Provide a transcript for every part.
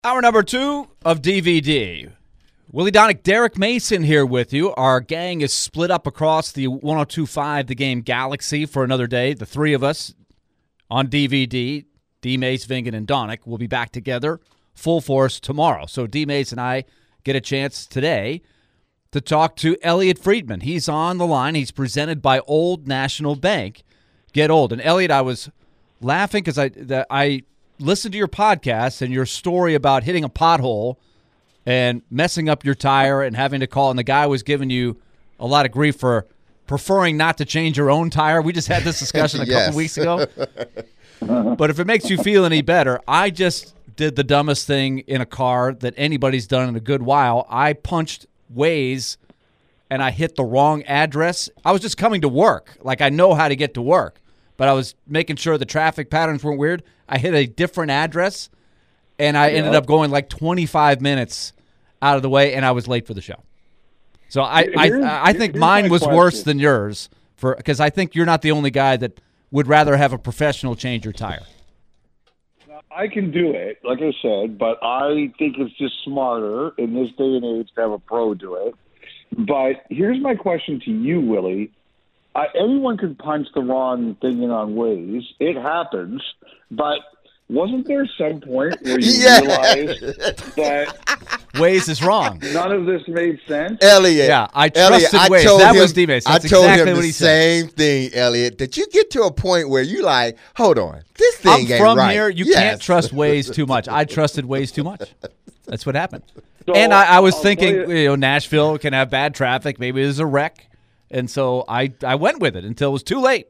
Hour number 2 of DVD. Willie Donick, Derek Mason here with you. Our gang is split up across the 102.5 The Game Galaxy for another day. The three of us on DVD, D. Mace, Vingan, and Donick, will be back together full force tomorrow. So D. Mace and I get a chance today to talk to Elliot Friedman. He's on the line. He's presented by Old National Bank. Get Old. And Elliot, I was laughing because I listened to your podcast and your story about hitting a pothole and messing up your tire and having to call, and the guy was giving you a lot of grief for preferring not to change your own tire. We just had this discussion a couple weeks ago. But if it makes you feel any better, I just did the dumbest thing in a car that anybody's done in a good while. I punched Waze and I hit the wrong address. I was just coming to work. Like, I know how to get to work, but I was making sure the traffic patterns weren't weird. I hit a different address, and I ended up going like 25 minutes out of the way, and I was late for the show. So I think mine was worse than yours, because I think you're not the only guy that would rather have a professional change your tire. I can do it, like I said, but I think it's just smarter in this day and age to have a pro do it. But here's my question to you, Willie. Anyone can punch the wrong thing in on Waze. It happens. But wasn't there some point where you realized that Waze is wrong? None of this made sense? Elliot. Yeah, I trusted Waze. That was D-Base. That's exactly what he said. I told him the same thing, Elliot, that you get to a point where you like, hold on, this thing ain't right. I'm from here. You can't trust Waze too much. I trusted Waze too much. That's what happened. So, and I was thinking, Nashville can have bad traffic. Maybe there's a wreck. And so I went with it until it was too late.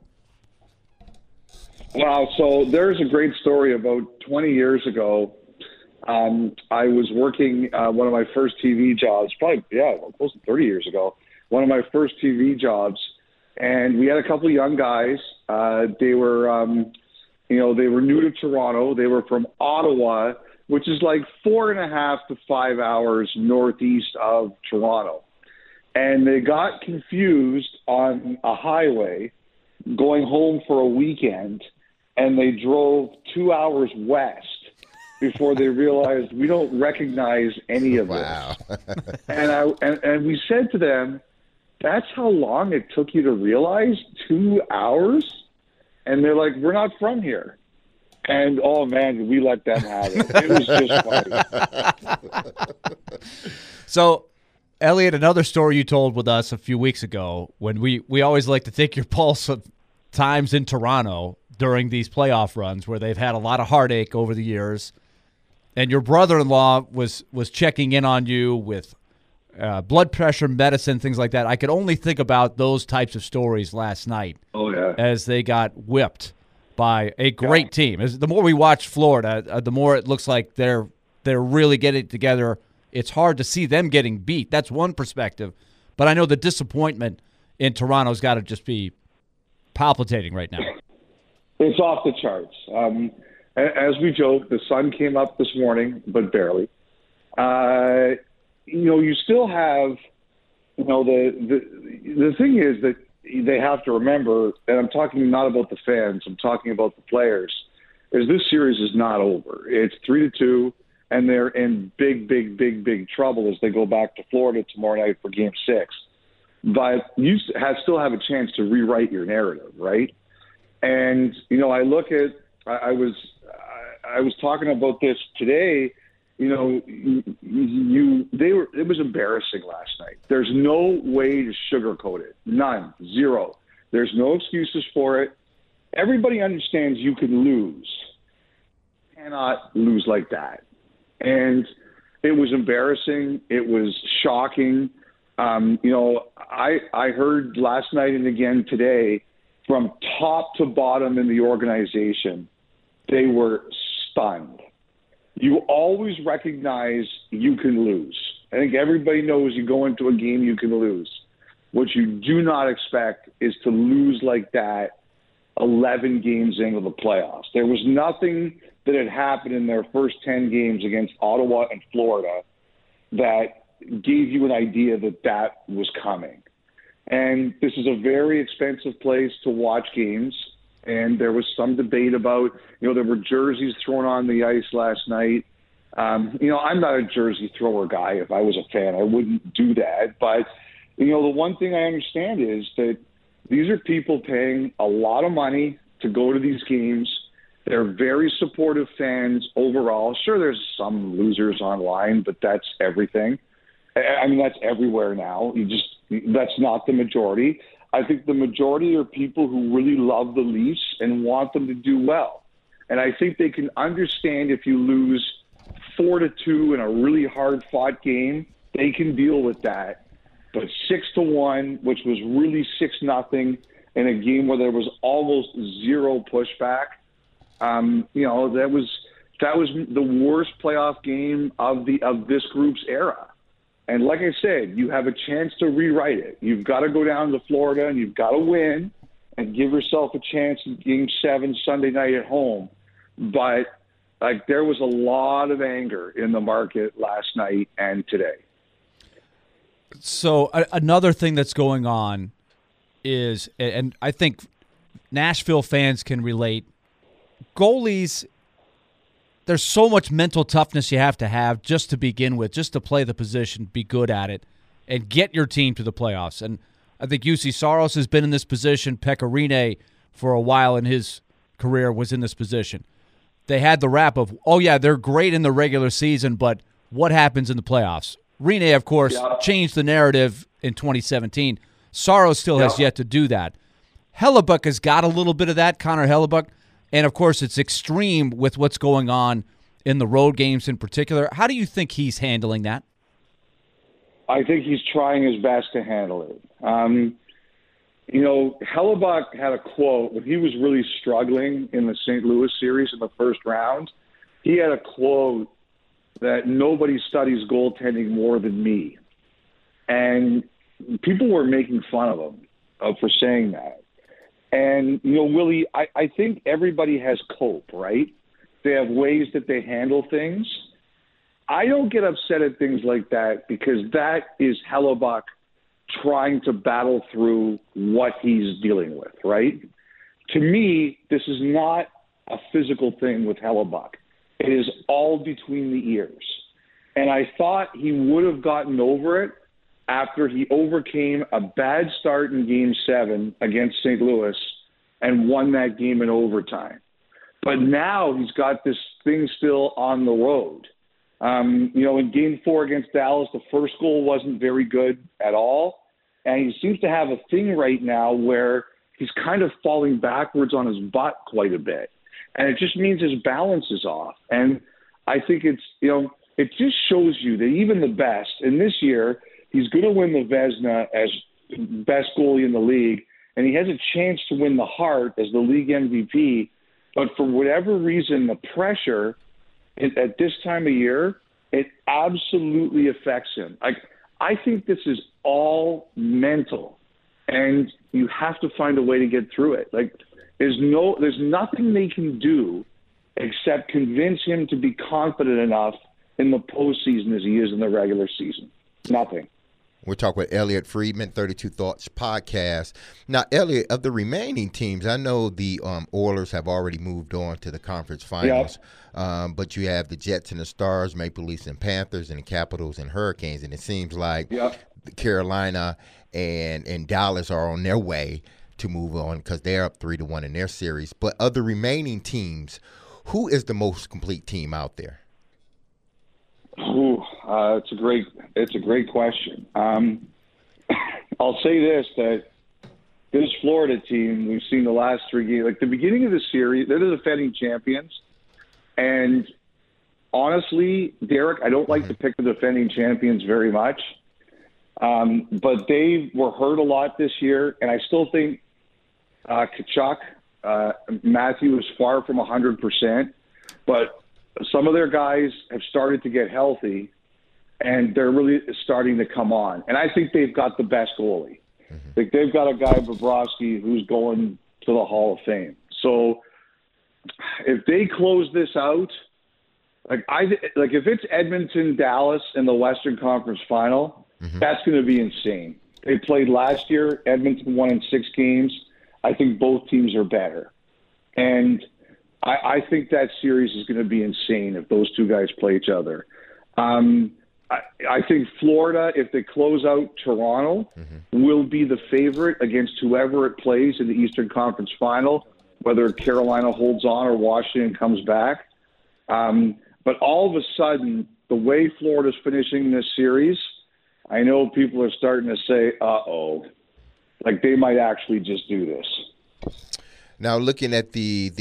Wow. So there's a great story about 20 years ago. I was working one of my first TV jobs, probably, close to 30 years ago, one of my first TV jobs. And we had a couple of young guys. They were, they were new to Toronto. They were from Ottawa, which is like 4.5 to 5 hours northeast of Toronto. And they got confused on a highway going home for a weekend, and they drove 2 hours west before they realized we don't recognize any of this. And we said to them, that's how long it took you to realize? 2 hours? And they're like, we're not from here. And, oh, man, we let them have it. It was just funny. So, Elliot, another story you told with us a few weeks ago, when we always like to take your pulse of times in Toronto during these playoff runs where they've had a lot of heartache over the years, and your brother-in-law was checking in on you with blood pressure medicine, things like that. I could only think about those types of stories last night. Oh, yeah. As they got whipped by a great team. The more we watch Florida, the more it looks like they're really getting it together. It's hard to see them getting beat. That's one perspective. But I know the disappointment in Toronto's got to just be palpitating right now. It's off the charts. As we joke, the sun came up this morning, but barely. You still have, the thing is that they have to remember, and I'm talking not about the fans, I'm talking about the players, is this series is not over. It's 3-2. And they're in big, big, big, big trouble as they go back to Florida tomorrow night for Game 6. But you still have a chance to rewrite your narrative, right? And I look at I was talking about this today. It was embarrassing last night. There's no way to sugarcoat it. None, zero. There's no excuses for it. Everybody understands you can lose. You cannot lose like that. And it was embarrassing. It was shocking. I heard last night and again today from top to bottom in the organization, they were stunned. You always recognize you can lose. I think everybody knows you go into a game, you can lose. What you do not expect is to lose like that 11 games into the playoffs. There was nothing that had happened in their first 10 games against Ottawa and Florida that gave you an idea that was coming. And this is a very expensive place to watch games. And there was some debate about, there were jerseys thrown on the ice last night. I'm not a jersey thrower guy. If I was a fan, I wouldn't do that. But, the one thing I understand is that these are people paying a lot of money to go to these games. They're very supportive fans overall. Sure, there's some losers online, but that's everything. I mean, that's everywhere now. That's not the majority. I think the majority are people who really love the Leafs and want them to do well. And I think they can understand if you lose 4-2 in a really hard-fought game, they can deal with that. But 6-1, which was really 6-0 in a game where there was almost zero pushback, that was the worst playoff game of this group's era. And like I said, you have a chance to rewrite it. You've got to go down to Florida and you've got to win and give yourself a chance in Game 7 Sunday night at home. But there was a lot of anger in the market last night and today. So another thing that's going on is, and I think Nashville fans can relate, goalies, there's so much mental toughness you have to just to begin with, just to play the position, be good at it, and get your team to the playoffs. And I think UC Saros has been in this position. Pekka Rinne, for a while in his career, was in this position. They had the rap of, they're great in the regular season, but what happens in the playoffs? Rinne, of course, changed the narrative in 2017. Saros still has yet to do that. Hellebuyck has got a little bit of that, Connor Hellebuyck. And, of course, it's extreme with what's going on in the road games in particular. How do you think he's handling that? I think he's trying his best to handle it. Hellebuyck had a quote when he was really struggling in the St. Louis series in the first round. He had a quote that nobody studies goaltending more than me. And people were making fun of him for saying that. And, Willie, I think everybody has cope, right? They have ways that they handle things. I don't get upset at things like that because that is Hellebuyck trying to battle through what he's dealing with, right? To me, this is not a physical thing with Hellebuyck. It is all between the ears. And I thought he would have gotten over it after he overcame a bad start in Game 7 against St. Louis and won that game in overtime. But now he's got this thing still on the road. In Game 4 against Dallas, the first goal wasn't very good at all. And he seems to have a thing right now where he's kind of falling backwards on his butt quite a bit. And it just means his balance is off. And I think it just shows you that even the best, and this year, he's going to win the Vezina as best goalie in the league, and he has a chance to win the Hart as the league MVP. But for whatever reason, the pressure at this time of year, it absolutely affects him. I think this is all mental, and you have to find a way to get through it. There's nothing they can do except convince him to be confident enough in the postseason as he is in the regular season. Nothing. We're talking with Elliotte Friedman, 32 Thoughts podcast. Now, Elliotte, of the remaining teams, I know the Oilers have already moved on to the conference finals, but you have the Jets and the Stars, Maple Leafs and Panthers, and the Capitals and Hurricanes, and it seems like Carolina and Dallas are on their way to move on because they're up 3-1 in their series. But of the remaining teams, who is the most complete team out there? It's a great question. I'll say this, that this Florida team, we've seen the last three games, like the beginning of the series, they're the defending champions. And honestly, Derek, I don't like to pick the defending champions very much. But they were hurt a lot this year. And I still think Tkachuk, Matthew is far from 100%. But some of their guys have started to get healthy, and they're really starting to come on. And I think they've got the best goalie. Like they've got a guy, Bobrovsky, who's going to the Hall of Fame. So if they close this out, if it's Edmonton, Dallas in the Western Conference Final, that's going to be insane. They played last year. Edmonton won in 6 games. I think both teams are better. And I think that series is going to be insane if those two guys play each other. I think Florida, if they close out Toronto, will be the favorite against whoever it plays in the Eastern Conference Final, whether Carolina holds on or Washington comes back. But all of a sudden, the way Florida's finishing this series, I know people are starting to say, uh-oh, like they might actually just do this. Now, looking at the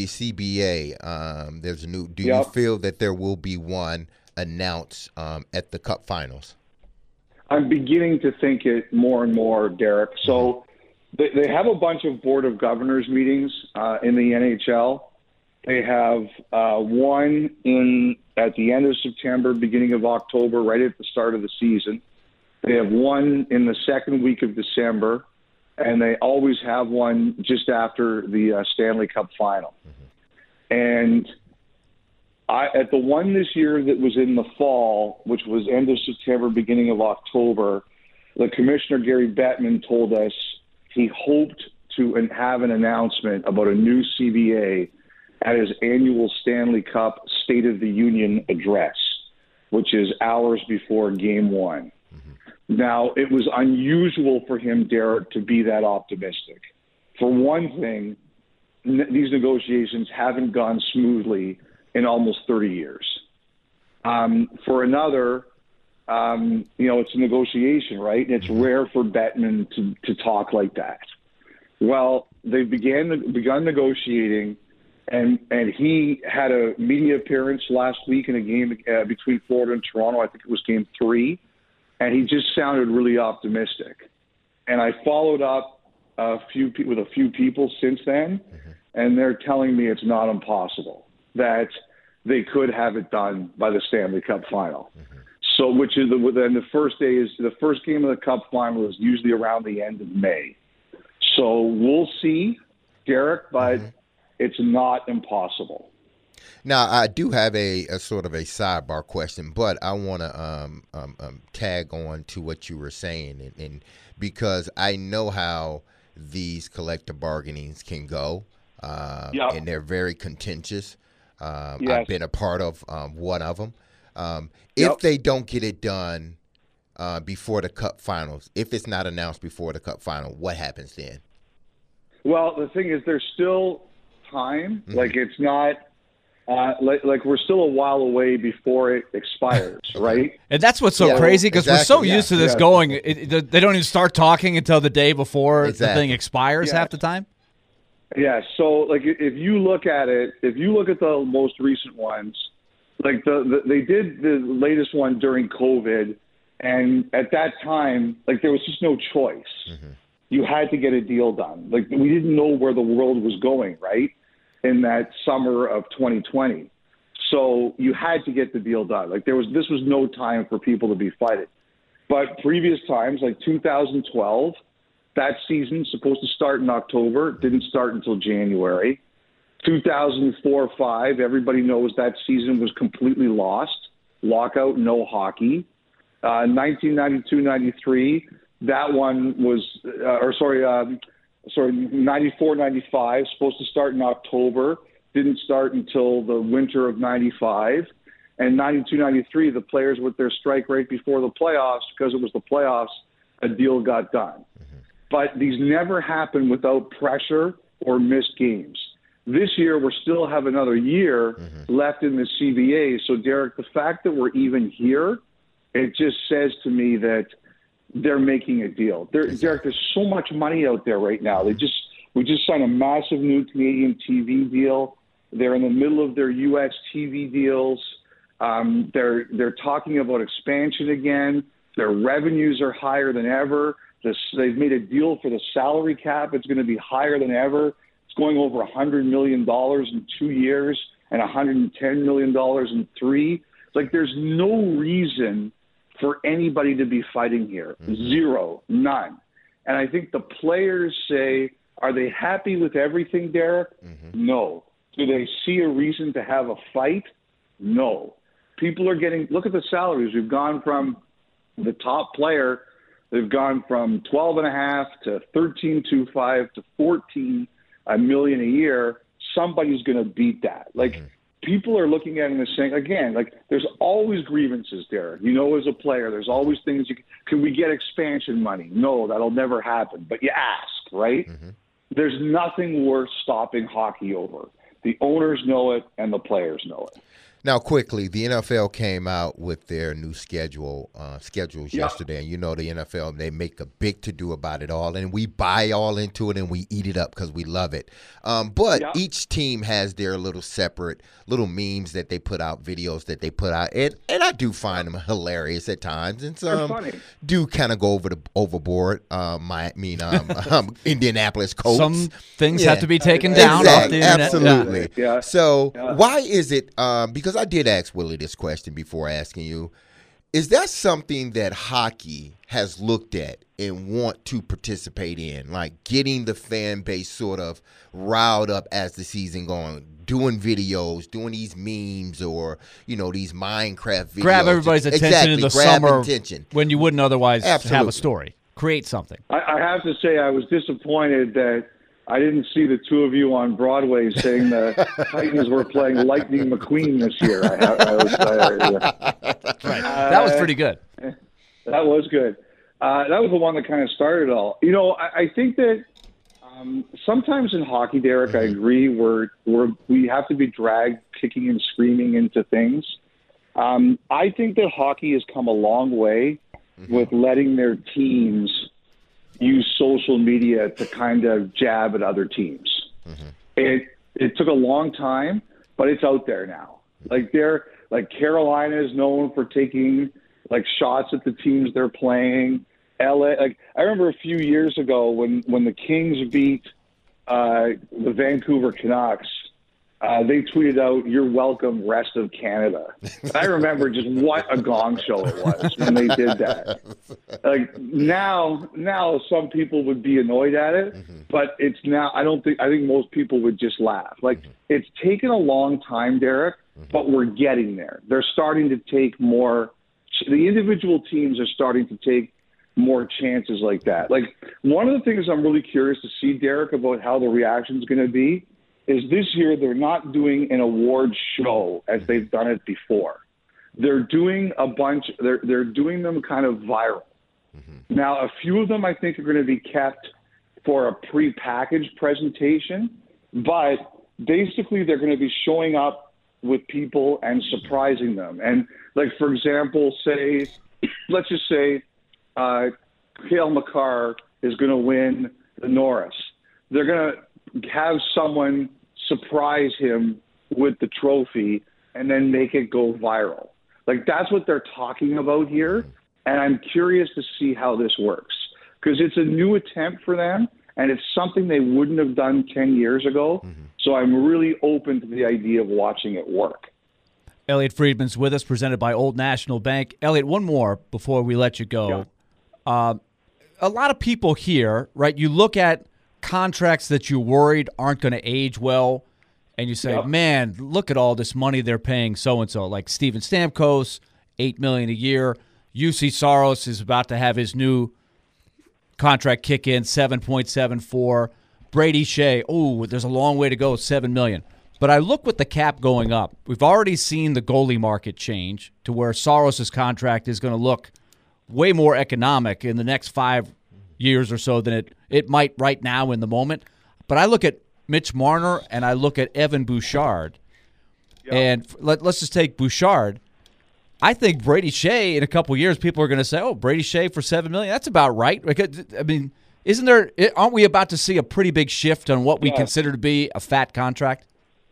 CBA, there's a new. Do you feel that there will be one announced at the Cup Finals? I'm beginning to think it more and more, Derek. So they have a bunch of Board of Governors meetings in the NHL. They have one at the end of September, beginning of October, right at the start of the season. They have one in the second week of December, and they always have one just after the Stanley Cup Final. And at the one this year that was in the fall, which was end of September, beginning of October, the Commissioner, Gary Bettman, told us he hoped to have an announcement about a new CBA at his annual Stanley Cup State of the Union address, which is hours before Game 1. Now, it was unusual for him, Derek, to be that optimistic. For one thing, these negotiations haven't gone smoothly in almost 30 years. For another, it's a negotiation, right? And it's rare for Bettman to talk like that. Well, they've begun negotiating, and he had a media appearance last week in a game between Florida and Toronto. I think it was Game 3. And he just sounded really optimistic. And I followed up with a few people since then, and they're telling me it's not impossible, that they could have it done by the Stanley Cup Final. So, which is then the first game of the Cup Final is usually around the end of May. So we'll see, Derek, but it's not impossible. Now, I do have a sort of a sidebar question, but I want to tag on to what you were saying, and because I know how these collective bargainings can go, and they're very contentious. I've been a part of one of them. If they don't get it done before the Cup Finals, if it's not announced before the Cup Final, what happens then? Well, the thing is, there's still time. Like, it's not – like we're still a while away before it expires, right? And that's what's so crazy, because we're so used to this going. They don't even start talking until the day before the thing expires half the time. Yeah, so like if you look at the most recent ones, like they did the latest one during COVID, and at that time, like there was just no choice. You had to get a deal done. Like we didn't know where the world was going, right? In that summer of 2020. So you had to get the deal done. Like this was no time for people to be fighting. But previous times, like 2012, that season's supposed to start in October, didn't start until January. 2004-05, everybody knows that season was completely lost. Lockout, no hockey. 1992-93, that one was, 94-95, supposed to start in October, didn't start until the winter of 95. And 92-93, the players with their strike right before the playoffs, because it was the playoffs, a deal got done. But these never happen without pressure or missed games. This year, we still have another year left in the CBA. So, Derek, the fact that we're even here, it just says to me that they're making a deal. Derek, there's so much money out there right now. We just signed a massive new Canadian TV deal. They're in the middle of their U.S. TV deals. They're talking about expansion again. Their revenues are higher than ever. They've made a deal for the salary cap. It's going to be higher than ever. It's going over $100 million in 2 years and $110 million in 3. Like, there's no reason for anybody to be fighting here. Zero, none. And I think the players say, are they happy with everything, Derek? No. Do they see a reason to have a fight? No. People are look at the salaries. We've gone from the top player, they've gone from 12.5 to 13.25 to 14 million a year. somebody's going to beat that. Like, people are looking at it and saying, again, like, there's always grievances, Derek. You know, as a player, there's always things. Can we get expansion money? No, that'll never happen. But you ask, right? There's nothing worth stopping hockey over. The owners know it, and the players know it. Now, quickly, the NFL came out with their new schedules yesterday, and you know the NFL, they make a big to-do about it all, and we buy all into it, and we eat it up because we love it. But each team has their little separate little memes that they put out, videos that they put out, and I do find them hilarious at times, and some do kind of go overboard. Indianapolis Colts. Some things have to be taken down off the internet. Absolutely. Yeah. So why is it, because I did ask Willie this question before asking you, is that something that hockey has looked at and want to participate in, like getting the fan base sort of riled up as the season going, doing videos, doing these memes or, you know, these Minecraft videos. Grab everybody's attention in the summer when you wouldn't otherwise have a story. Create something. I have to say I was disappointed that I didn't see the two of you on Broadway saying the Titans were playing Lightning McQueen this year. That's right. That was pretty good. That was good. That was the one that kind of started it all. You know, I think that sometimes in hockey, Derek, I agree, we have to be dragged kicking and screaming into things. I think that hockey has come a long way with letting their teams use social media to kind of jab at other teams. It took a long time, but it's out there now. Like Carolina is known for taking like shots at the teams they're playing. LA, like I remember a few years ago when the Kings beat the Vancouver Canucks, they tweeted out, "You're welcome, rest of Canada." And I remember just what a gong show it was when they did that. Like now some people would be annoyed at it, but it's now, I think most people would just laugh. Like it's taken a long time, Derek, but we're getting there. They're starting to take more, the individual teams are starting to take more chances like that. Like one of the things I'm really curious to see, Derek, about how the reaction is going to be is this year they're not doing an award show as they've done it before. They're doing a bunch. They're doing them kind of viral. Now, a few of them I think are going to be kept for a pre-packaged presentation, but basically they're going to be showing up with people and surprising them. And like, for example, let's just say Cale Makar is going to win the Norris. They're going to have someone surprise him with the trophy and then make it go viral. Like that's what they're talking about here. And I'm curious to see how this works because it's a new attempt for them and it's something they wouldn't have done 10 years ago. So I'm really open to the idea of watching it work. Elliotte Friedman's with us, presented by Old National Bank. Elliotte, one more before we let you go. Yeah. A lot of people here, right, you look at contracts that you're worried aren't going to age well, and you say, man, look at all this money they're paying so-and-so, like Steven Stamkos, $8 million a year. UC Saros is about to have his new contract kick in, 7.74. Brady Shea, there's a long way to go, $7 million. But I look with the cap going up. We've already seen the goalie market change to where Saros' contract is going to look way more economic in the next 5 years or so than it might right now in the moment. But I look at Mitch Marner and I look at Evan Bouchard. And let's just take Bouchard. I think Brady Shea in a couple years, people are going to say, Brady Shea for $7 million. That's about right. I mean, aren't we about to see a pretty big shift on what we consider to be a fat contract?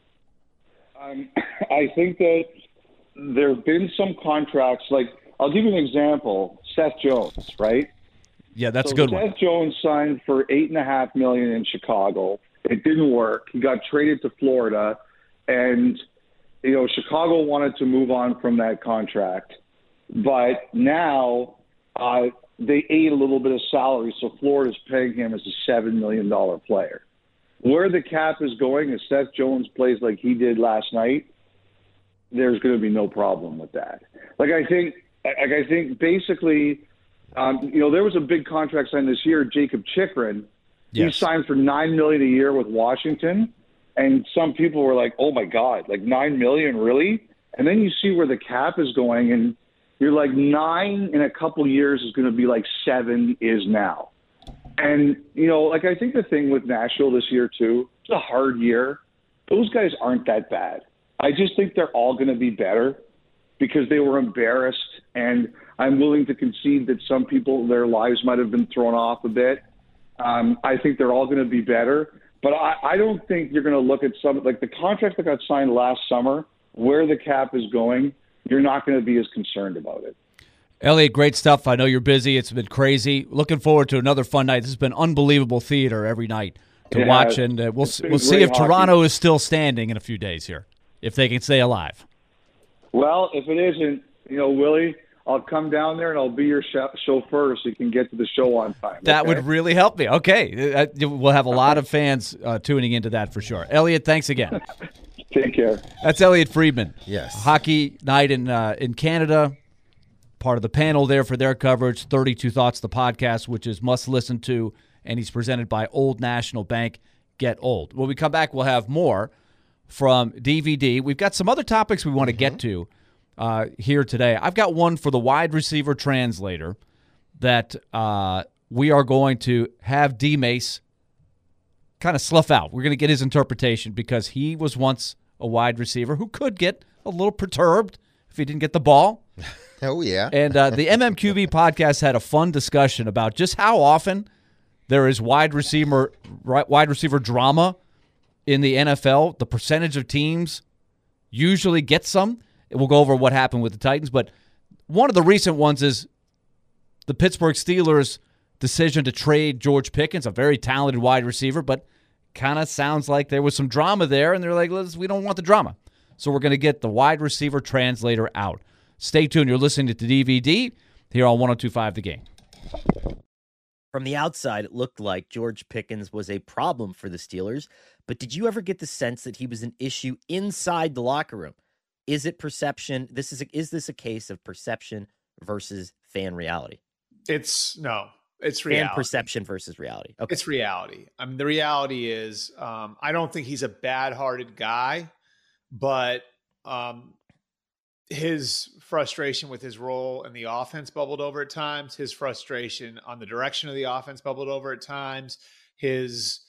I think that there have been some contracts, like I'll give you an example, Seth Jones, right? Yeah, that's a good one. Seth Jones signed for $8.5 million in Chicago. It didn't work. He got traded to Florida, and Chicago wanted to move on from that contract, but now they ate a little bit of salary, so Florida's paying him as a $7 million player. Where the cap is going, if Seth Jones plays like he did last night, there's going to be no problem with that. I think basically, there was a big contract signed this year, Jacob Chikrin. Yes. He signed for $9 million a year with Washington, And some people were like, oh, my God, like $9 million, really? And then you see where the cap is going, and you're like 9 in a couple years is going to be like 7 is now. And, like I think the thing with Nashville this year, too, it's a hard year. Those guys aren't that bad. I just think they're all going to be better because they were embarrassed. And I'm willing to concede that some people, their lives might have been thrown off a bit. I think they're all going to be better. But I don't think you're going to look at some, like the contract that got signed last summer, where the cap is going, you're not going to be as concerned about it. Elliot, great stuff. I know you're busy. It's been crazy. Looking forward to another fun night. This has been unbelievable theater every night to watch, and we'll see if Toronto is still standing in a few days here, if they can stay alive. Well, if it isn't, Willie, I'll come down there and I'll be your chauffeur so you can get to the show on time. That would really help me. Okay. We'll have a lot of fans tuning into that for sure. Elliot, thanks again. Take care. That's Elliot Friedman. Yes. Hockey night in Canada. Part of the panel there for their coverage, 32 Thoughts, the podcast, which is must listen to, and he's presented by Old National Bank. Get old. When we come back, we'll have more from DVD. We've got some other topics we want to get to here today. I've got one for the wide receiver translator that we are going to have D-Mace kind of slough out. We're going to get his interpretation because he was once a wide receiver who could get a little perturbed if he didn't get the ball. Oh, yeah. And the MMQB podcast had a fun discussion about just how often there is wide receiver drama in the NFL. The percentage of teams usually get some. We'll go over what happened with the Titans. But one of the recent ones is the Pittsburgh Steelers' decision to trade George Pickens, a very talented wide receiver, but kind of sounds like there was some drama there, and they're like, we don't want the drama. So we're going to get the wide receiver translator out. Stay tuned. You're listening to DVD here on 102.5 The Game. From the outside, it looked like George Pickens was a problem for the Steelers, but did you ever get the sense that he was an issue inside the locker room? Is it perception? Is this a case of perception versus fan reality? It's reality. Fan perception versus reality. Okay. It's reality. I mean, the reality is, I don't think he's a bad-hearted guy, but his frustration with his role in the offense bubbled over at times. His frustration on the direction of the offense bubbled over at times. His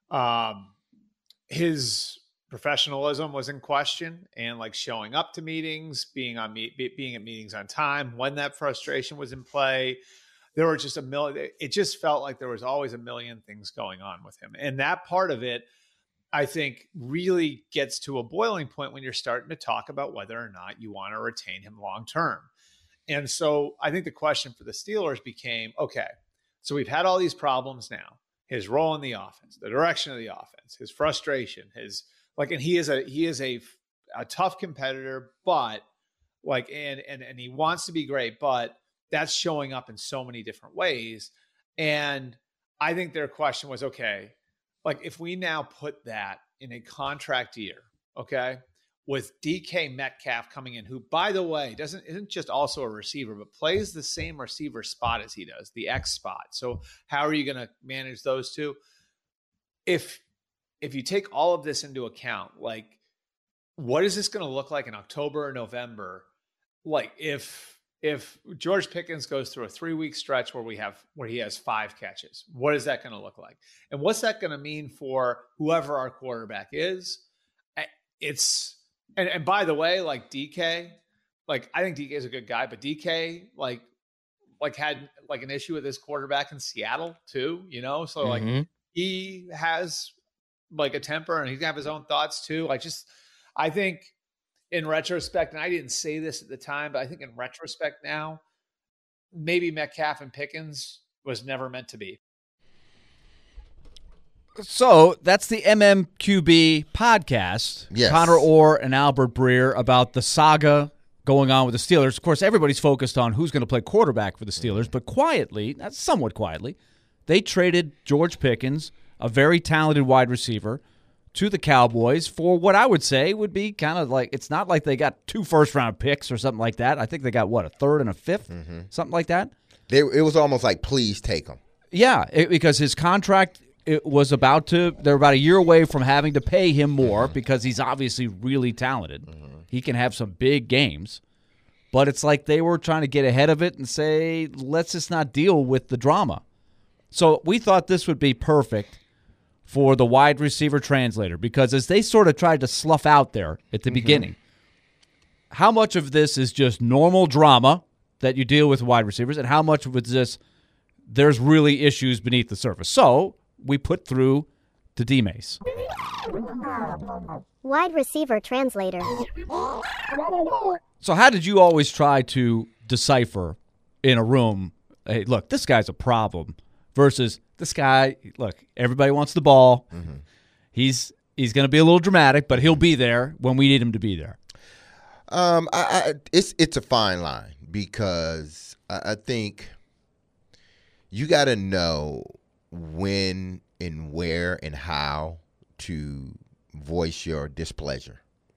professionalism was in question, and like showing up to meetings, being at meetings on time when that frustration was in play. There were just it just felt like there was always a million things going on with him. And that part of it, I think, really gets to a boiling point when you're starting to talk about whether or not you want to retain him long term. And so I think the question for the Steelers became, okay, so we've had all these problems now. His role in the offense, the direction of the offense, his frustration, and he is a tough competitor, but and he wants to be great, but that's showing up in so many different ways. And I think their question was, okay, like if we now put that in a contract year, okay, with DK Metcalf coming in, who, by the way, isn't just also a receiver, but plays the same receiver spot as he does, the X spot. So how are you going to manage those two? If you take all of this into account, like what is this going to look like in October or November? Like if George Pickens goes through a 3-week stretch where he has 5 catches, what is that going to look like? And what's that going to mean for whoever our quarterback is? And by the way, like DK, like I think DK is a good guy, but DK like had like an issue with his quarterback in Seattle too, So like he has like a temper and he's gonna have his own thoughts too. I think in retrospect, and I didn't say this at the time, but I think in retrospect now, maybe Metcalf and Pickens was never meant to be. So that's the MMQB podcast. Yes. Connor Orr and Albert Breer about the saga going on with the Steelers. Of course, everybody's focused on who's going to play quarterback for the Steelers, but quietly, somewhat quietly, they traded George Pickens, a very talented wide receiver, to the Cowboys for what I would say would be kind of like, it's not like they got 2 first-round picks or something like that. I think they got, a 3rd and a 5th, something like that. It was almost like, please take him. Yeah, because his contract it was they're about a year away from having to pay him more because he's obviously really talented. He can have some big games. But it's like they were trying to get ahead of it and say, let's just not deal with the drama. So we thought this would be perfect for the wide receiver translator because as they sort of tried to slough out there at the beginning, how much of this is just normal drama that you deal with wide receivers and how much of it is this there's really issues beneath the surface? So we put through to D-Mace. Wide receiver translator. So how did you always try to decipher in a room, hey, look, this guy's a problem versus this guy, look, everybody wants the ball. He's going to be a little dramatic, but he'll be there when we need him to be there. It's a fine line because I think you got to know when and where and how to voice your displeasure.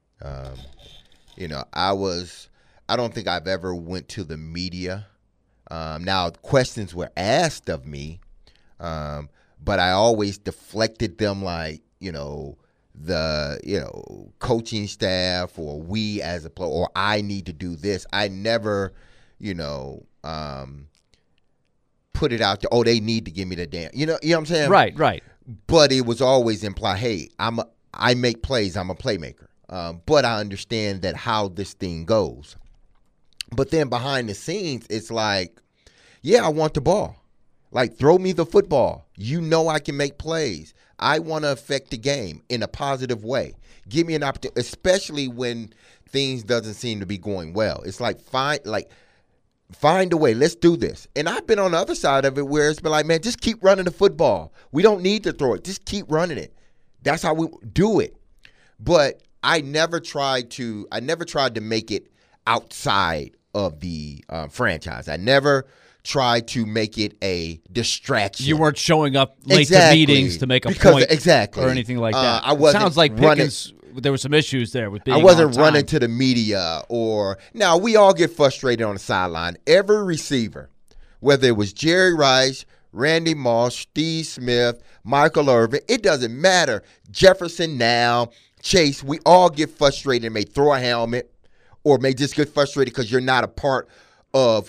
I don't think I've ever went to the media. Now, questions were asked of me, but I always deflected them like, the coaching staff or we as a player or I need to do this. I never, put it out there. Oh, they need to give me the damn. You know what I'm saying? Right. But it was always implied, hey, I make plays. I'm a playmaker. But I understand that how this thing goes. But then behind the scenes, it's like, yeah, I want the ball. Like, throw me the football. I can make plays. I want to affect the game in a positive way. Give me an opportunity, especially when things doesn't seem to be going well. It's like, find a way. Let's do this. And I've been on the other side of it where it's been like, man, just keep running the football. We don't need to throw it. Just keep running it. That's how we do it. But I never tried to make it outside of the franchise. I never tried to make it a distraction. You weren't showing up late to meetings to make a point or anything like that. I wasn't sounds like Pickens, there were some issues there with being I wasn't on time. running to the media now we all get frustrated on the sideline. Every receiver, whether it was Jerry Rice, Randy Moss, Steve Smith, Michael Irvin, it doesn't matter. Jefferson now, Chase, we all get frustrated and may throw a helmet or may just get frustrated because you're not a part of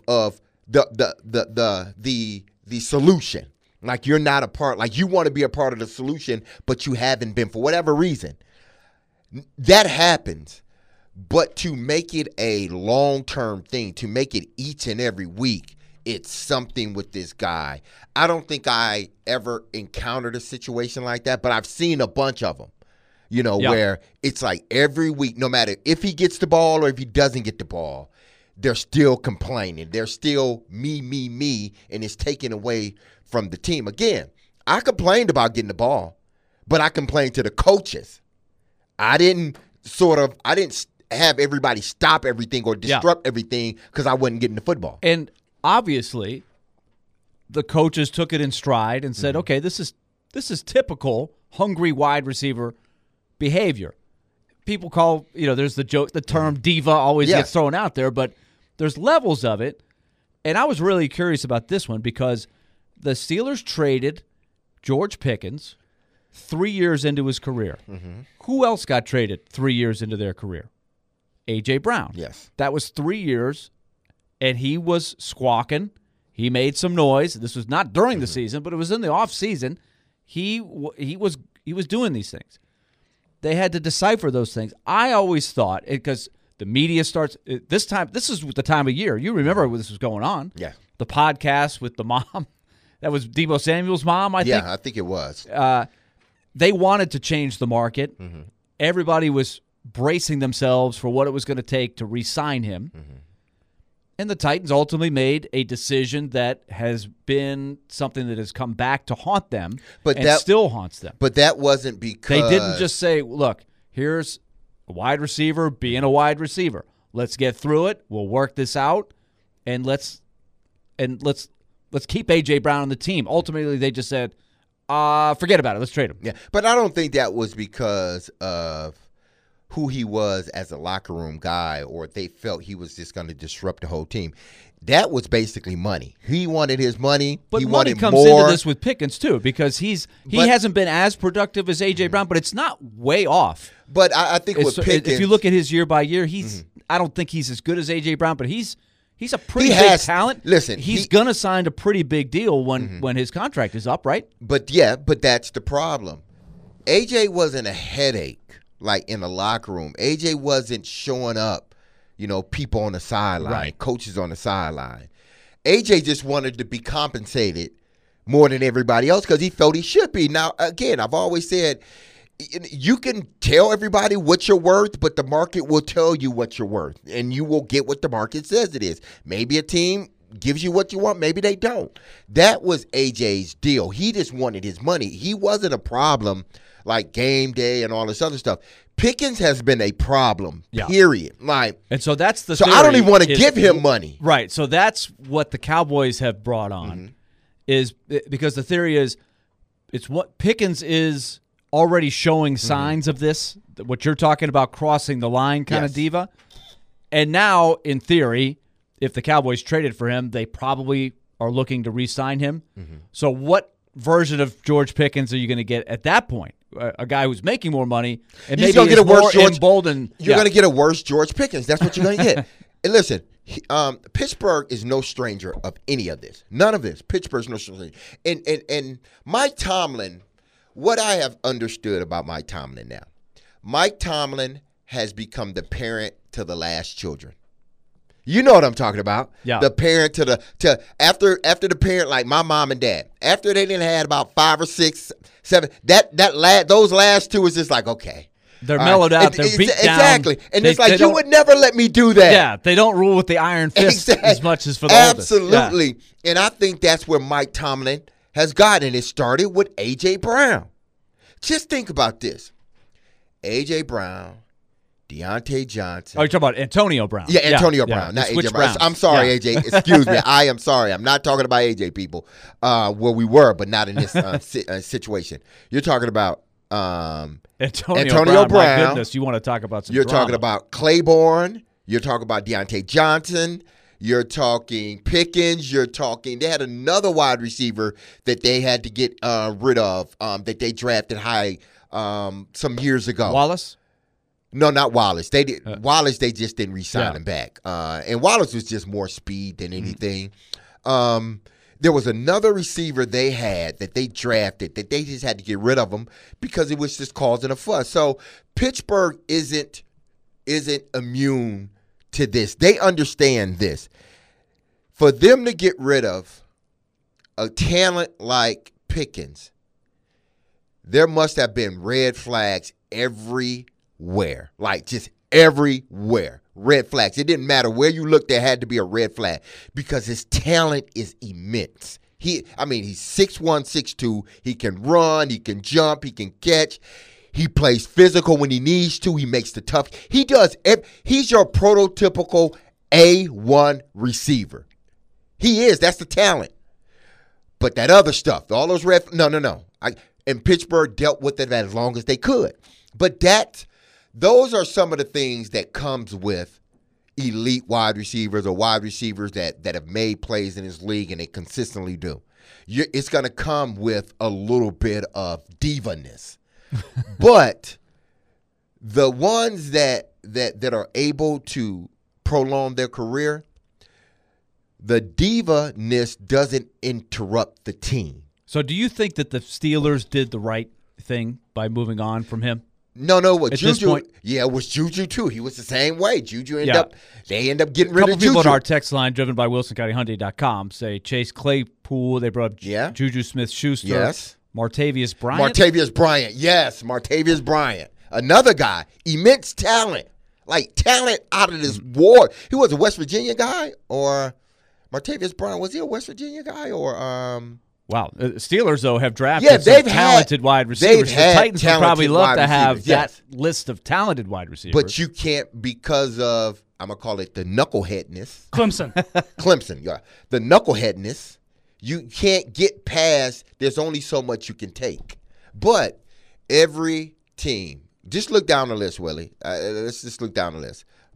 the solution. Like you're not a part, like you want to be a part of the solution, but you haven't been for whatever reason. That happens. But to make it a long-term thing, to make it each and every week, it's something with this guy. I don't think I ever encountered a situation like that, but I've seen a bunch of them, where it's like every week, no matter if he gets the ball or if he doesn't get the ball, they're still complaining. They're still me, and it's taken away from the team. Again, I complained about getting the ball, but I complained to the coaches. I didn't have everybody stop everything or disrupt everything because I wasn't getting the football. And obviously, the coaches took it in stride and said, okay, this is typical hungry wide receiver behavior. People call, there's the term diva always gets thrown out there, but there's levels of it. And I was really curious about this one because the Steelers traded George Pickens 3 years into his career. Who else got traded 3 years into their career? A.J. Brown. Yes. That was 3 years, and he was squawking. He made some noise. This was not during the season, but it was in the off season. He was doing these things. They had to decipher those things. I always thought, because the media starts this time. This is the time of year. You remember when this was going on? Yeah. The podcast with the mom. That was Deebo Samuel's mom, I think. Yeah, I think it was. They wanted to change the market. Everybody was bracing themselves for what it was going to take to re-sign him. And the Titans ultimately made a decision that has been something that has come back to haunt them still haunts them. But that wasn't because they didn't just say, look, here's a wide receiver being a wide receiver. Let's get through it. We'll work this out, and let's keep A.J. Brown on the team. Ultimately, they just said, forget about it. Let's trade him. Yeah, but I don't think that was because of who he was as a locker room guy or they felt he was just going to disrupt the whole team. That was basically money. He wanted his money. But he money wanted comes more. into this with Pickens too, because he hasn't been as productive as A.J. Brown, but it's not way off. But I think with Pickens, if you look at his year by year, I don't think he's as good as A.J. Brown, but he's a pretty big talent. Listen, he's gonna sign a pretty big deal when his contract is up, right? But that's the problem. A.J. wasn't a headache like in the locker room. A.J. wasn't showing up. People on the sideline, right. Coaches on the sideline. A.J. just wanted to be compensated more than everybody else because he felt he should be. Now, again, I've always said you can tell everybody what you're worth, but the market will tell you what you're worth, and you will get what the market says it is. Maybe a team gives you what you want, maybe they don't. That was A.J.'s deal. He just wanted his money. He wasn't a problem like game day and all this other stuff. Pickens has been a problem, period. And so that's the So I don't even want to give him money. Right. So that's what the Cowboys have brought on is because the theory is it's what Pickens is already showing signs of this, what you're talking about crossing the line kind of diva. And now, in theory, if the Cowboys traded for him, they probably are looking to re-sign him. So what version of George Pickens are you going to get at that point? A guy who's making more money and maybe going to get a worse George. Emboldened. You're going to get a worse George Pickens. That's what you're going to get. And listen, Pittsburgh is no stranger of any of this. None of this. Pittsburgh's no stranger. And Mike Tomlin, what I have understood about Mike Tomlin now, Mike Tomlin has become the parent to the last children. You know what I'm talking about. Yeah. The parent to after the parent, like my mom and dad, after they didn't had about 5 or 6, 7, those last two is just like, okay. They're mellowed out. They're beat down. Exactly. And it's like, you would never let me do that. Yeah, they don't rule with the iron fist as much as for the oldest. Absolutely. Yeah. And I think that's where Mike Tomlin has gotten. It started with A.J. Brown. Just think about this. A.J. Brown, Deontay Johnson. Oh, you're talking about Antonio Brown. Yeah, Antonio Brown, not A.J. Brown. I'm sorry, A.J. Excuse me. I am sorry. I'm not talking about A.J. people. Where we were, but not in this situation. You're talking about Antonio Brown. My goodness, you want to talk about some You're drama. talking about Claiborne. You're talking about Deontay Johnson. You're talking Pickens. You're talking – they had another wide receiver that they had to get rid of that they drafted high some years ago. Wallace? No, not Wallace. They did Wallace. They just didn't re-sign him back. And Wallace was just more speed than anything. There was another receiver they had that they drafted that they just had to get rid of him because it was just causing a fuss. So Pittsburgh isn't immune to this. They understand this. For them to get rid of a talent like Pickens, there must have been red flags everywhere, like just everywhere. Red flags. It didn't matter where you looked, there had to be a red flag because his talent is immense. He's 6'1", 6'2". He can run, he can jump, he can catch. He plays physical when he needs to. He makes the tough. He does. He's your prototypical A1 receiver. He is. That's the talent. But that other stuff, all those no. And Pittsburgh dealt with it as long as they could. But those are some of the things that comes with elite wide receivers or wide receivers that have made plays in this league and they consistently do. It's going to come with a little bit of diva-ness. But the ones that are able to prolong their career, the diva-ness doesn't interrupt the team. So do you think that the Steelers did the right thing by moving on from him? No. What at Juju? Yeah, it was Juju too. He was the same way. Juju they end up getting rid of Juju. A couple people on our text line, driven by WilsonCountyHyundai.com, say Chase Claypool. They brought up Juju Smith-Schuster. Yes. Martavius Bryant. Yes, Martavius Bryant. Another guy, immense talent, like talent out of this ward. He was a West Virginia guy, or Martavius Bryant, was he a West Virginia guy, or Wow. Steelers, though, have drafted some talented wide receivers. The Titans would probably love to have that list of talented wide receivers. But you can't because of, I'm going to call it the knuckleheadness. Clemson, yeah. The knuckleheadness. You can't get past, there's only so much you can take. But every team, just look down the list, Willie. Let's just look down the list.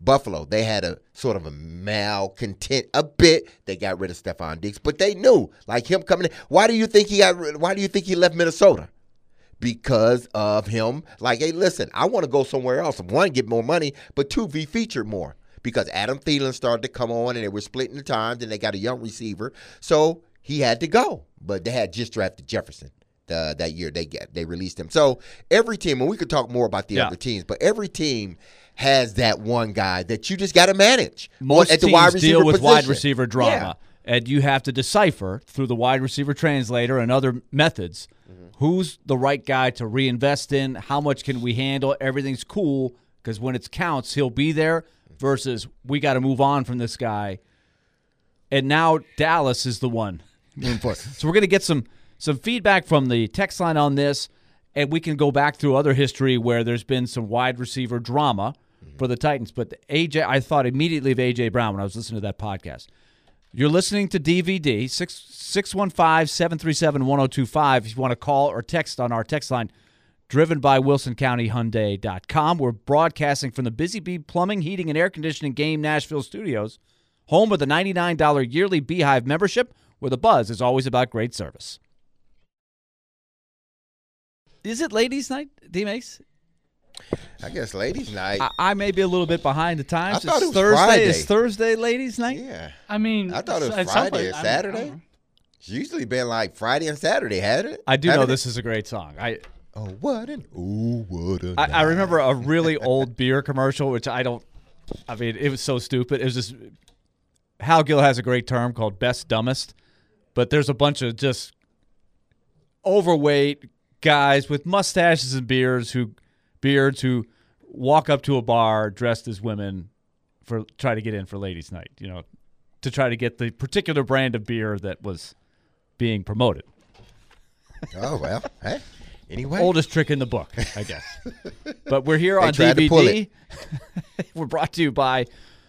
Buffalo, they had a sort of a malcontent a bit. They got rid of Stephon Diggs, but they knew, like him coming in. Why do you think he left Minnesota? Because of him. Like, hey, listen, I want to go somewhere else. One, get more money, but two, be featured more. Because Adam Thielen started to come on, and they were splitting the times, and they got a young receiver, so he had to go. But they had just drafted Jefferson that year. They released him. So every team, and we could talk more about the other teams, but every team has that one guy that you just got to manage. Most at the teams wide receiver deal with position. wide receiver drama, and you have to decipher through the wide receiver translator and other methods who's the right guy to reinvest in, how much can we handle, everything's cool, because when it counts, he'll be there, versus we got to move on from this guy. And now Dallas is the one moving forward. So we're going to get some feedback from the text line on this, and we can go back through other history where there's been some wide receiver drama for the Titans. But I thought immediately of A.J. Brown when I was listening to that podcast. You're listening to DVD, 615-737-1025. If you want to call or text on our text line, driven by WilsonCountyHyundai.com. We're broadcasting from the Busy Bee Plumbing, Heating, and Air Conditioning Game Nashville studios, home of the $99 yearly Beehive membership, where the buzz is always about great service. Is it ladies' night, D-Mace? I guess ladies' night. I may be a little bit behind the times. I thought it was Thursday. Friday. Is Thursday ladies' night? Yeah. I mean, I thought it was Friday or Saturday. It's usually been like Friday and Saturday, hasn't it? I do know this is a great song. What a I remember a really old beer commercial, which it was so stupid. It was just, Hal Gill has a great term called best dumbest, but there's a bunch of just overweight guys with mustaches and beards who walk up to a bar dressed as women for try to get in for ladies' night, to try to get the particular brand of beer that was being promoted. Oh, well, hey. Anyway. Oldest trick in the book, I guess. But we're here on tried to pull DVD. We're brought to you by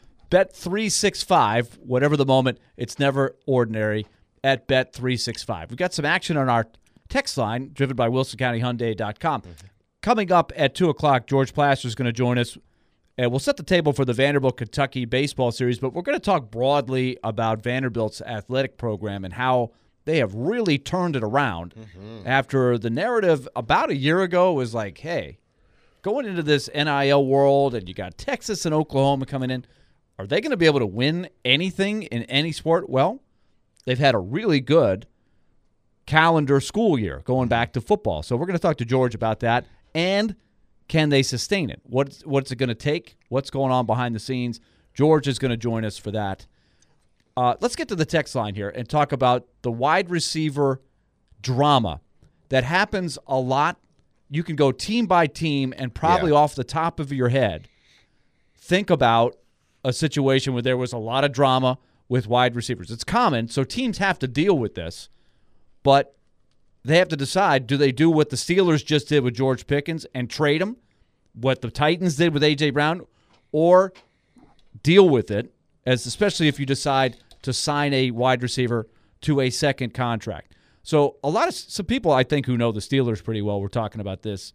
Bet365. Whatever the moment, it's never ordinary at Bet365. We've got some action on our text line, driven by WilsonCountyHyundai.com. Coming up at 2 o'clock, George Plaster is going to join us, and we'll set the table for the Vanderbilt-Kentucky baseball series, but we're going to talk broadly about Vanderbilt's athletic program and how they have really turned it around after the narrative about a year ago was like, hey, going into this NIL world and you got Texas and Oklahoma coming in, are they going to be able to win anything in any sport? Well, they've had a really good calendar school year going back to football. So we're going to talk to George about that. And can they sustain it? What's it going to take? What's going on behind the scenes? George is going to join us for that. Let's get to the text line here and talk about the wide receiver drama that happens a lot. You can go team by team and probably off the top of your head think about a situation where there was a lot of drama with wide receivers. It's common, so teams have to deal with this, but they have to decide, do they do what the Steelers just did with George Pickens and trade him, what the Titans did with A.J. Brown, or deal with it, especially if you decide to sign a wide receiver to a second contract. So some people I think who know the Steelers pretty well were talking about this,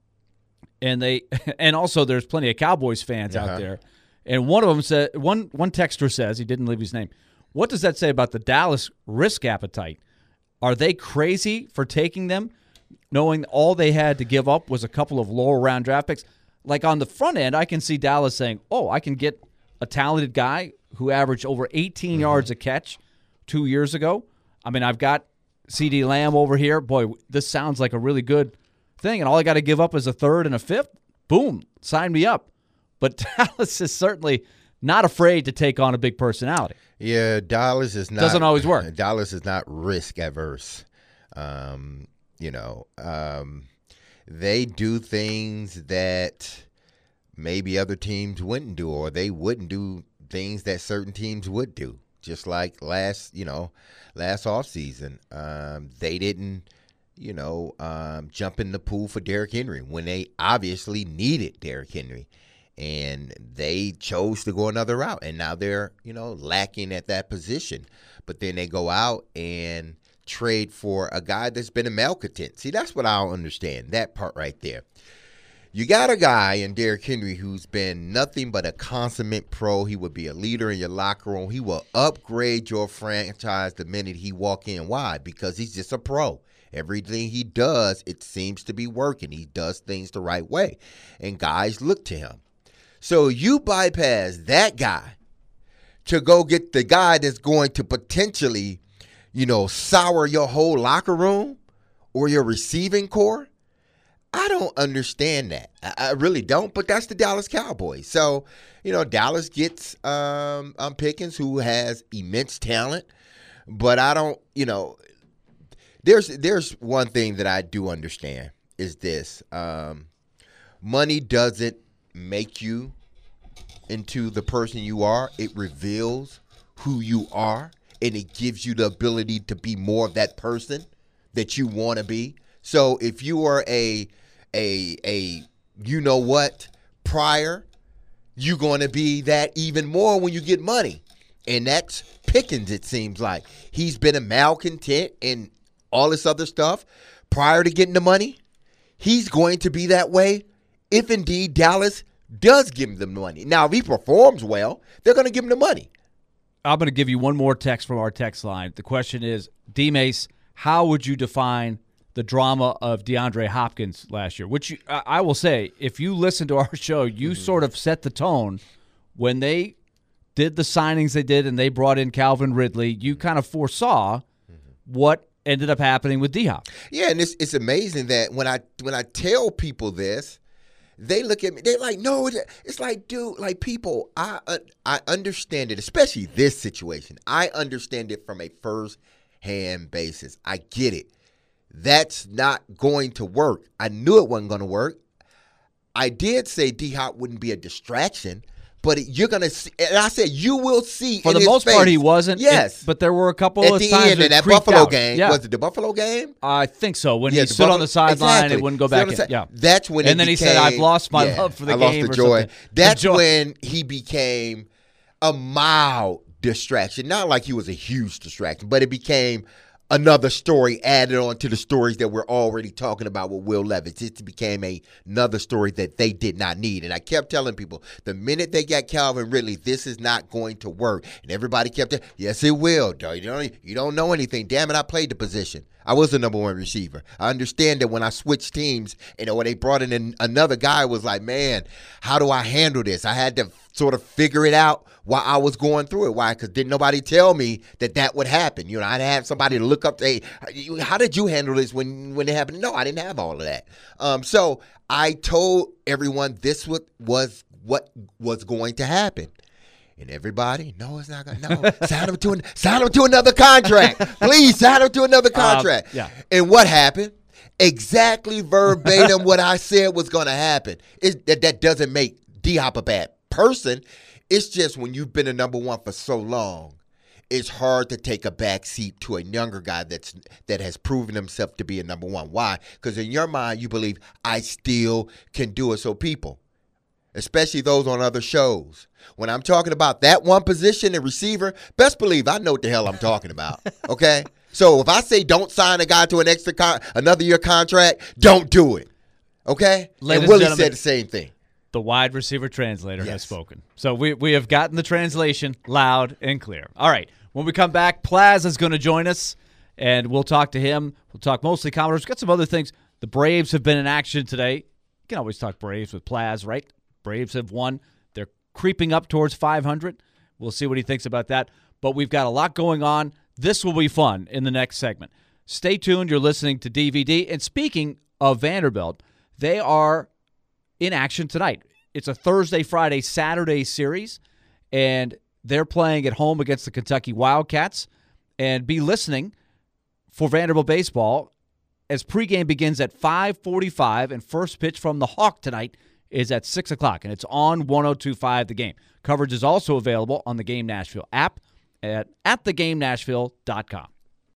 and also there's plenty of Cowboys fans out there, and one of them said, one texter says, he didn't leave his name, what does that say about the Dallas risk appetite? Are they crazy for taking them, knowing all they had to give up was a couple of lower round draft picks? Like on the front end, I can see Dallas saying, oh, I can get a talented guy who averaged over 18 yards a catch 2 years ago. I mean, I've got CeeDee Lamb over here. Boy, this sounds like a really good thing, and all I got to give up is a third and a fifth. Boom, sign me up. But Dallas is certainly not afraid to take on a big personality. Yeah, Dallas is not. Doesn't always work. Dallas is not risk averse. They do things that maybe other teams wouldn't do, or they wouldn't do things that certain teams would do. Just like last offseason, they didn't, jump in the pool for Derrick Henry when they obviously needed Derrick Henry. And they chose to go another route, and now they're, lacking at that position. But then they go out and trade for a guy that's been a malcontent. See, that's what I don't understand, that part right there. You got a guy in Derrick Henry who's been nothing but a consummate pro. He would be a leader in your locker room. He will upgrade your franchise the minute he walk in. Why? Because he's just a pro. Everything he does, it seems to be working. He does things the right way, and guys look to him. So you bypass that guy to go get the guy that's going to potentially, sour your whole locker room or your receiving core. I don't understand that. I really don't, but that's the Dallas Cowboys. So, Dallas gets Pickens, who has immense talent, but I don't, there's one thing that I do understand is this. Money doesn't make you into the person you are. It reveals who you are, and it gives you the ability to be more of that person that you want to be. So if you are a prior, you're going to be that even more when you get money. And that's Pickens, it seems like. He's been a malcontent and all this other stuff prior to getting the money. He's going to be that way if indeed Dallas does give him the money. Now, if he performs well, they're going to give him the money. I'm going to give you one more text from our text line. The question is, D-Mace, how would you define the drama of DeAndre Hopkins last year? Which I will say, if you listen to our show, you sort of set the tone when they did the signings they did and they brought in Calvin Ridley. You kind of foresaw what ended up happening with D-Hop. Yeah, and it's amazing that when I tell people this, they look at me. They're like, "No, it's like, dude, like people. I understand it, especially this situation. I understand it from a first-hand basis. I get it. That's not going to work. I knew it wasn't going to work. I did say D-Hop wouldn't be a distraction, but you're going to see, and I said you will see for the most part he wasn't. Yes. But there were a couple at of the times end of that Buffalo Buffalo game. Yeah. Was it the Buffalo game? I think so. When he stood on the sideline and wouldn't go back in. Yeah. That's when and then he said, I've lost my love for the game. I lost the joy. That's when he became a mild distraction. Not like he was a huge distraction, but it became another story added on to the stories that we're already talking about with Will Levis. It became another story that they did not need. And I kept telling people, the minute they got Calvin Ridley, this is not going to work. And everybody kept saying, yes, it will. You don't know anything. Damn it, I played the position. I was the number one receiver. I understand that when I switched teams, when they brought in another guy, was like, man, how do I handle this? I had to sort of figure it out while I was going through it. Why? Because didn't nobody tell me that would happen. I'd have somebody to look up, hey, how did you handle this when it happened? No, I didn't have all of that. So I told everyone this was what was going to happen. And everybody, no, it's not going to. No, sign him to another contract. Please sign him to another contract. Yeah. And what happened? Exactly verbatim what I said was going to happen. That doesn't make D-Hop a bad person. It's just when you've been a number one for so long, it's hard to take a back seat to a younger guy that has proven himself to be a number one. Why? Because in your mind, you believe I still can do it. So people, especially those on other shows, when I'm talking about that one position, the receiver, best believe I know what the hell I'm talking about. Okay? So if I say don't sign a guy to an another year contract, don't do it. Okay? Ladies and Willie and said the same thing. The wide receiver translator has spoken. So we have gotten the translation loud and clear. All right. When we come back, Plaza's going to join us, and we'll talk to him. We'll talk mostly Commodores. We've got some other things. The Braves have been in action today. You can always talk Braves with Plaz, right? Braves have won. They're creeping up towards 500. We'll see what he thinks about that. But we've got a lot going on. This will be fun in the next segment. Stay tuned. You're listening to DVD. And speaking of Vanderbilt, they are in action tonight. It's a Thursday, Friday, Saturday series, and they're playing at home against the Kentucky Wildcats. And be listening for Vanderbilt baseball as pregame begins at 5:45, and first pitch from the Hawk tonight is at 6 o'clock, and it's on 102.5 The Game. Coverage is also available on the Game Nashville app at thegamenashville.com.